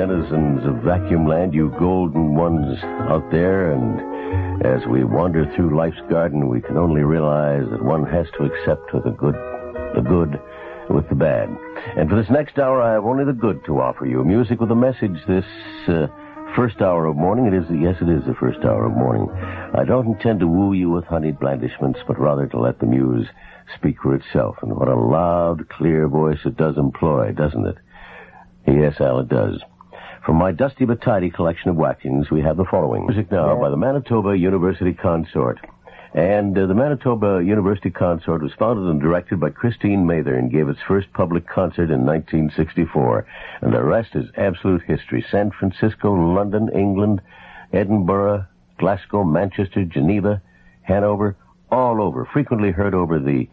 denizens of vacuum land, you golden ones out there, and as we wander through life's garden, we can only realize that one has to accept the good with the bad. And for this next hour, I have only the good to offer you. Music with a message this first hour of morning. It is the first hour of morning. I don't intend to woo you with honeyed blandishments, but rather to let the muse speak for itself. And what a loud, clear voice it does employ, doesn't it? Yes, Al, it does. From my dusty but tidy collection of whackings, we have the following. Music now by the Manitoba University Consort. And the Manitoba University Consort was founded and directed by Christine Mather and gave its first public concert in 1964. And the rest is absolute history. San Francisco, London, England, Edinburgh, Glasgow, Manchester, Geneva, Hanover, all over. Frequently heard over the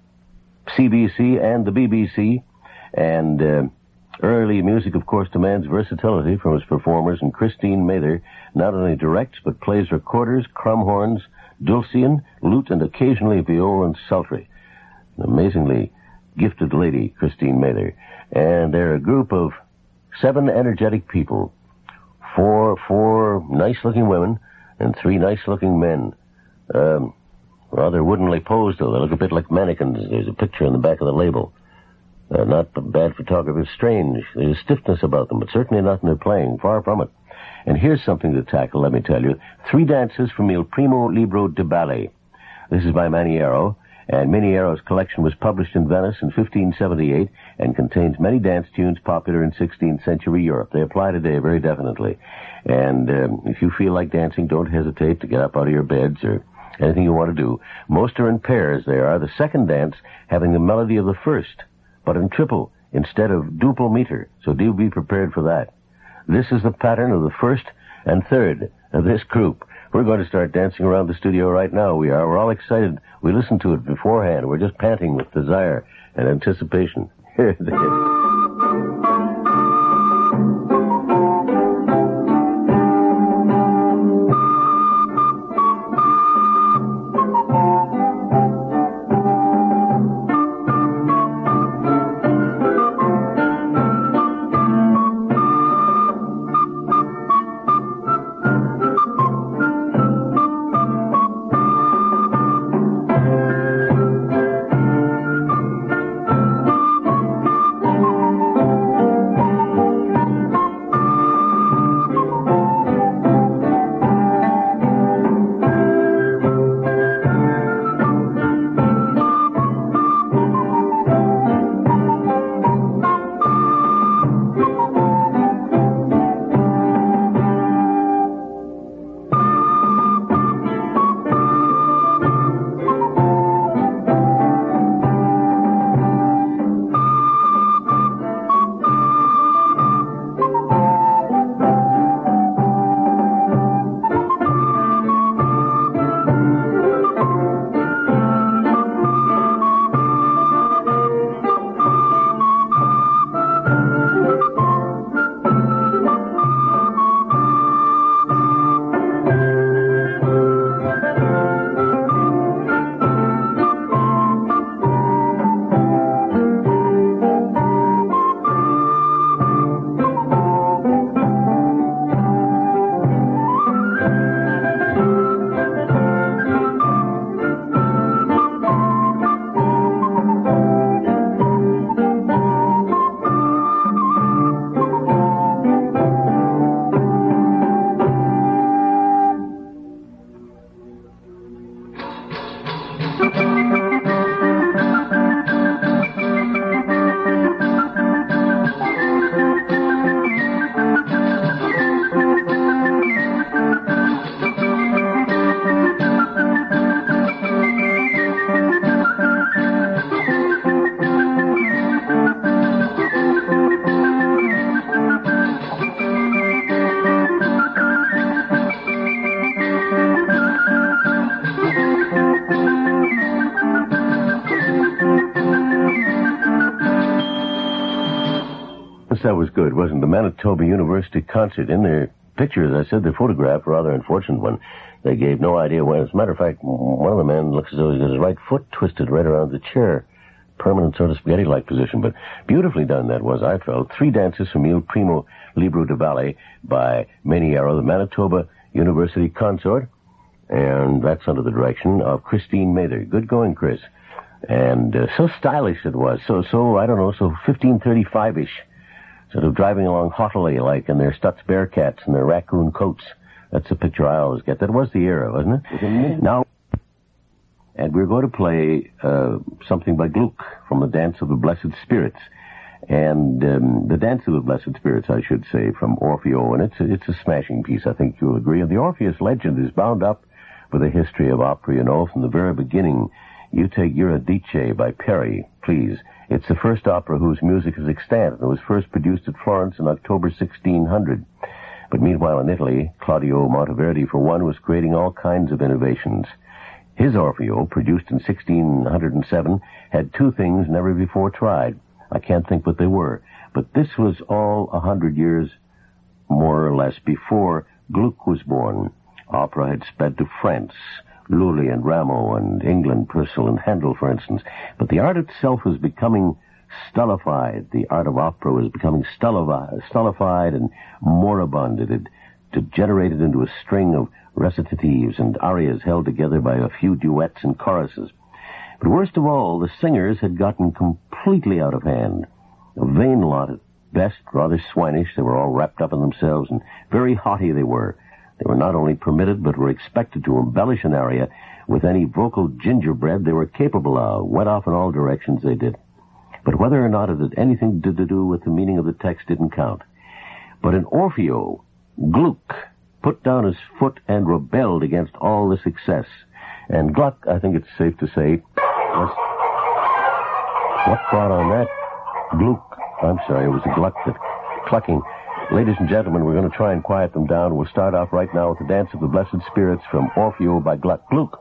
CBC and the BBC. And early music, of course, demands versatility from its performers. And Christine Mather not only directs but plays recorders, crumhorns, dulcian, lute, and occasionally viol and psaltery. An amazingly gifted lady, Christine Mather. And they're a group of 7 energetic people. Four nice-looking women and 3 nice-looking men. Rather woodenly posed, though. They look a bit like mannequins. There's a picture on the back of the label. Not bad photography. Strange. There's a stiffness about them, but certainly not in their playing. Far from it. And here's something to tackle, let me tell you. 3 dances from Il Primo Libro di Ballet. This is by Maniero, and Maniero's collection was published in Venice in 1578 and contains many dance tunes popular in 16th century Europe. They apply today very definitely. And if you feel like dancing, don't hesitate to get up out of your beds or anything you want to do. Most are in pairs, they are. The second dance having the melody of the first, but in triple instead of duple meter. So do be prepared for that. This is the pattern of the first and third of this group. We're going to start dancing around the studio right now. We are. We're all excited. We listened to it beforehand. We're just panting with desire and anticipation. Here it is. That was good, wasn't it? The Manitoba University Concert. In their picture, as I said, their photograph, a rather unfortunate one. They gave no idea when. As a matter of fact, one of the men looks as though he's got his right foot twisted right around the chair. Permanent sort of spaghetti-like position, but beautifully done that was, I felt. 3 dances from Il Primo Libro de Ballet by Maniero, the Manitoba University Consort, and that's under the direction of Christine Mather. Good going, Chris. And so stylish it was. So I don't know, so 1535-ish. Sort of driving along haughtily, like in their Stutz Bearcats and their raccoon coats. That's the picture I always get. That was the era, wasn't it? Now, and we're going to play something by Gluck from the Dance of the Blessed Spirits. And the Dance of the Blessed Spirits, I should say, from Orfeo. And it's a smashing piece, I think you'll agree. And the Orpheus legend is bound up with the history of opera, you know, from the very beginning. You take Eurydice by Peri, please. It's the first opera whose music is extant, and it was first produced at Florence in October 1600. But meanwhile in Italy, Claudio Monteverdi, for one, was creating all kinds of innovations. His Orfeo, produced in 1607, had two things never before tried. I can't think what they were. But this was all 100 years, more or less, before Gluck was born. Opera had sped to France, Lully and Rameau, and England, Purcell and Handel, for instance. But the art itself was becoming stullified. The art of opera was becoming stullified and moribund. It had degenerated into a string of recitatives and arias held together by a few duets and choruses. But worst of all, the singers had gotten completely out of hand. A vain lot at best, rather swinish. They were all wrapped up in themselves, and very haughty they were. They were not only permitted, but were expected to embellish an aria with any vocal gingerbread they were capable of. Went off in all directions, they did. But whether or not it had anything to do with the meaning of the text didn't count. But in Orfeo, Gluck put down his foot and rebelled against all the success. And Gluck, I think it's safe to say, was... What brought on that? Gluck. I'm sorry, it was a Gluck that... Clucking. Ladies and gentlemen, we're going to try and quiet them down. We'll start off right now with the Dance of the Blessed Spirits from Orfeo by Gluck. Gluck.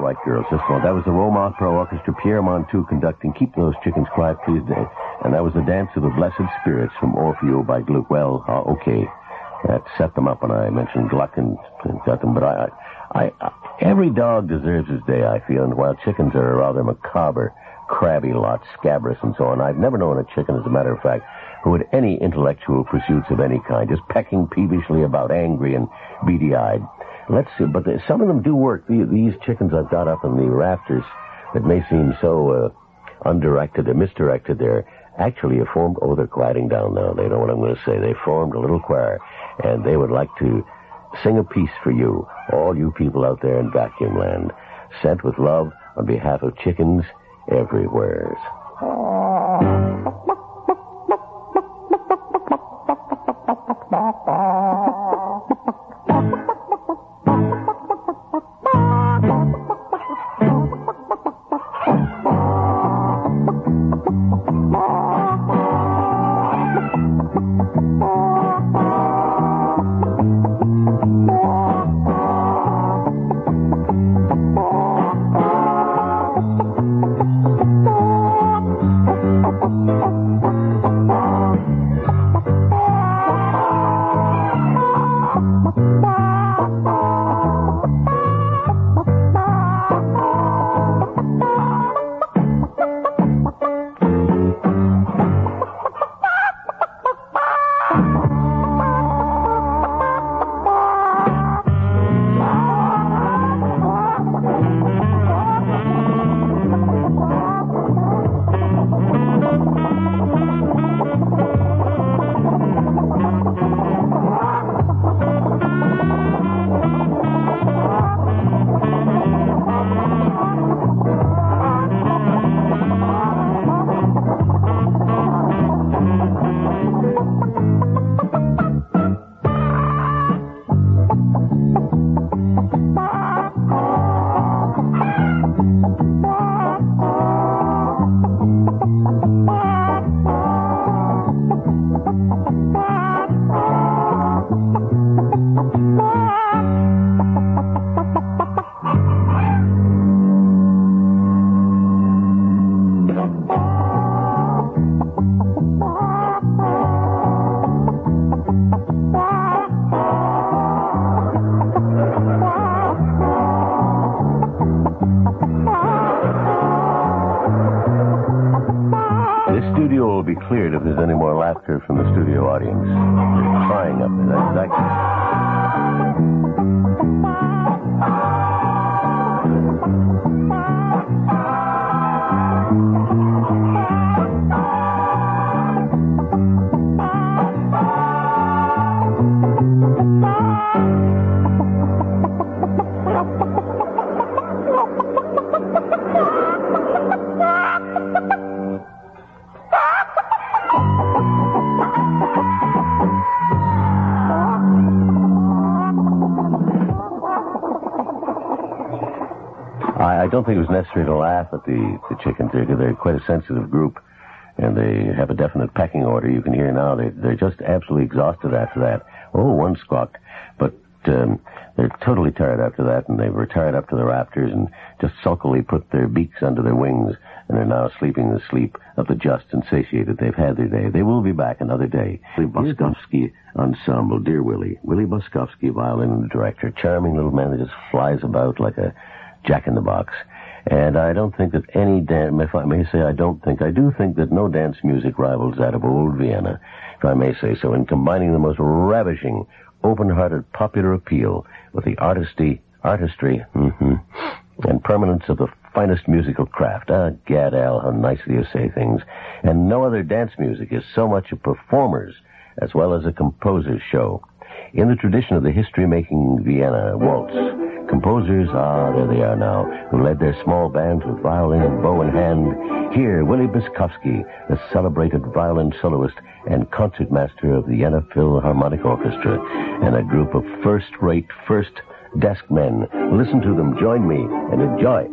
right, girls, just one. That was the Rome Opera Orchestra, Pierre Montu conducting Keep Those Chickens Quiet, Please, Dave. And that was the Dance of the Blessed Spirits from Orfeo by Gluck. Well, okay. That set them up when I mentioned Gluck and got them, but I every dog deserves his day, I feel, and while chickens are a rather macabre, crabby lot, scabrous and so on, I've never known a chicken, as a matter of fact, who had any intellectual pursuits of any kind, just pecking peevishly about, angry and beady-eyed. Let's see, but some of them do work. These chickens I've got up in the rafters that may seem so undirected or misdirected, they're actually formed. Oh, they're quieting down now. They know what I'm going to say. They formed a little choir, and they would like to sing a piece for you, all you people out there in vacuum land, sent with love on behalf of chickens everywhere. Cleared if there's any more laughter from the studio audience. They're crying up there. That's I don't think it was necessary to laugh at the chickens. They're quite a sensitive group, and they have a definite pecking order. You can hear now they're just absolutely exhausted after that. Oh, one squawked, but they're totally tired after that, and they've retired up to the rafters and just sulkily put their beaks under their wings, and they're now sleeping the sleep of the just and satiated. They've had their day. They will be back another day. Willie Boskovsky Ensemble, dear Willie. Willie Boskovsky, violin and director. Charming little man that just flies about like a jack-in-the-box. And I don't think that any dance, if I may say I don't think, I do think that no dance music rivals that of old Vienna, if I may say so, in combining the most ravishing, open-hearted popular appeal with the artistry, and permanence of the finest musical craft. Ah, gad, Al, how nicely you say things. And no other dance music is so much a performer's as well as a composer's show. In the tradition of the history-making Vienna waltz, composers, there they are now, who led their small bands with violin and bow in hand. Here, Willie Boskovsky, the celebrated violin soloist and concertmaster of the Vienna Philharmonic Orchestra, and a group of first-rate, first-desk men. Listen to them, join me, and enjoy.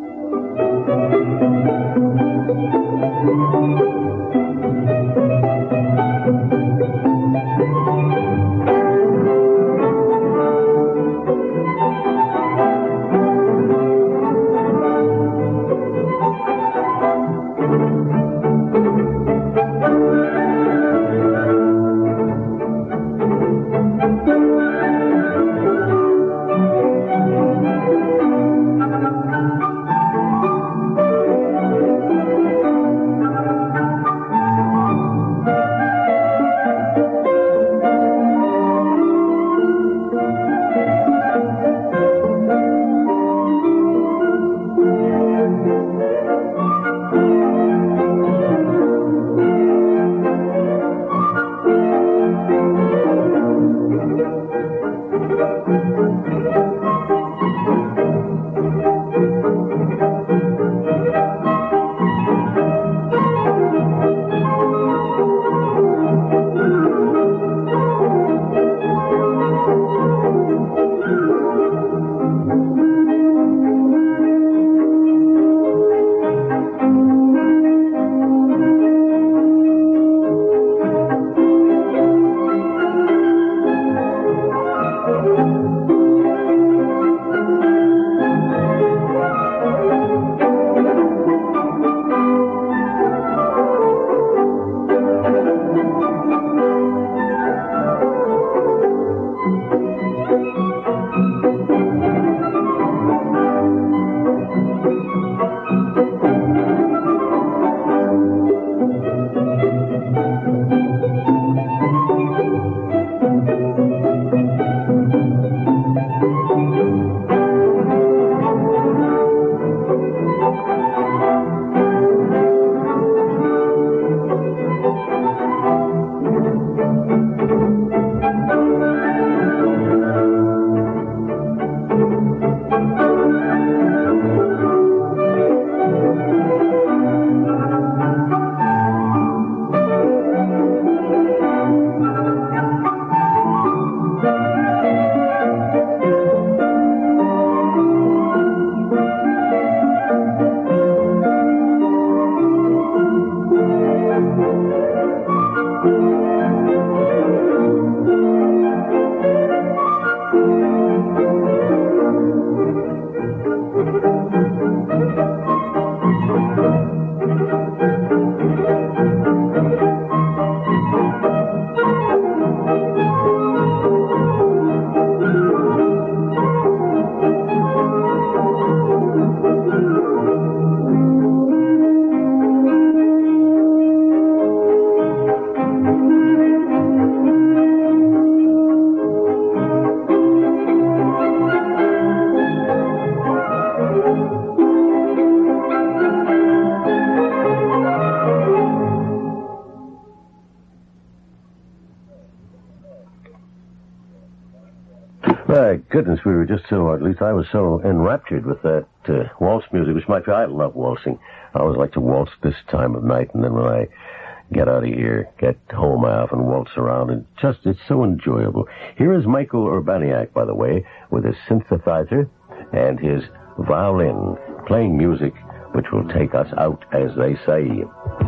My goodness, we were just so, or at least I was so enraptured with that waltz music, which I love waltzing. I always like to waltz this time of night, and then when I get out of here, get home, I often waltz around, and it's so enjoyable. Here is Michael Urbaniak, by the way, with his synthesizer and his violin, playing music which will take us out, as they say.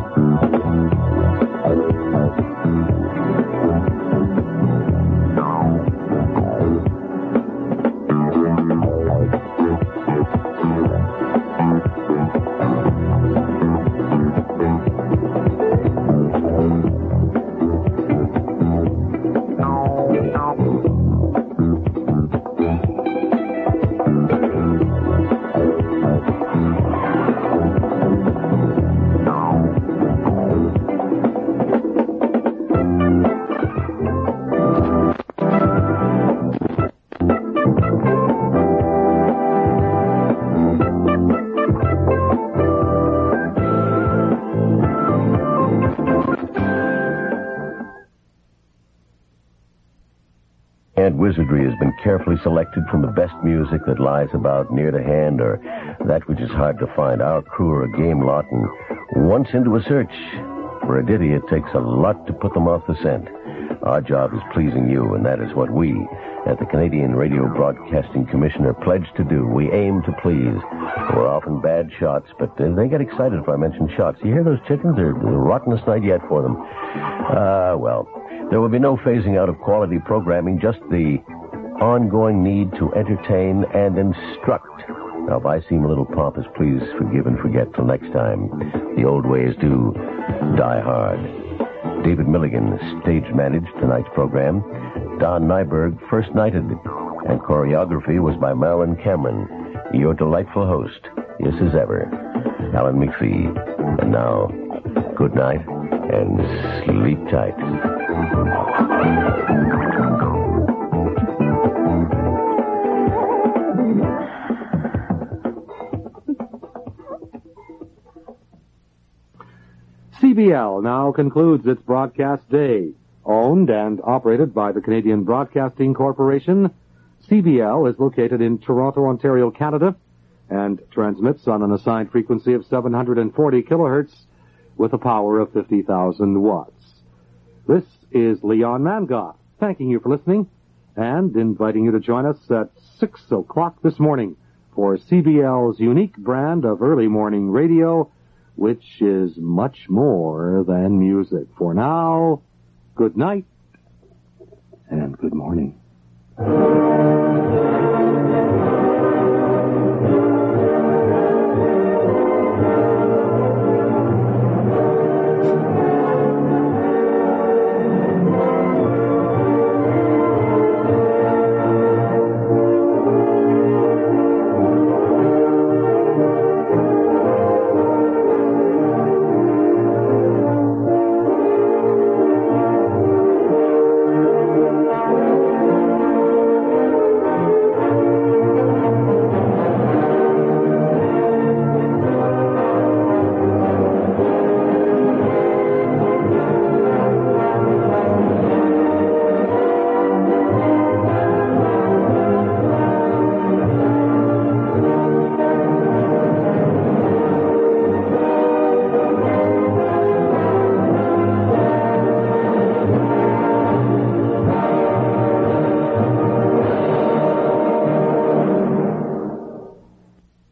And wizardry has been carefully selected from the best music that lies about near to hand or that which is hard to find. Our crew are a game lot, and once into a search for a ditty, it takes a lot to put them off the scent. Our job is pleasing you, and that is what we, at the Canadian Radio Broadcasting Commission, are pledged to do. We aim to please. We're often bad shots, but they get excited if I mention shots. You hear those chickens? They're the rottenest night yet for them. Well, there will be no phasing out of quality programming, just the ongoing need to entertain and instruct. Now, if I seem a little pompous, please forgive and forget till next time. The old ways do die hard. David Milligan stage-managed tonight's program. Don Nyberg first-nighted, and choreography was by Marilyn Cameron. Your delightful host, yes as ever, Alan McPhee. And now, good night and sleep tight. CBL now concludes its broadcast day. Owned and operated by the Canadian Broadcasting Corporation, CBL is located in Toronto, Ontario, Canada, and transmits on an assigned frequency of 740 kilohertz with a power of 50,000 watts. This is Leon Mangoff, thanking you for listening and inviting you to join us at 6 o'clock this morning for CBL's unique brand of early morning radio, which is much more than music. For now, good night and good morning.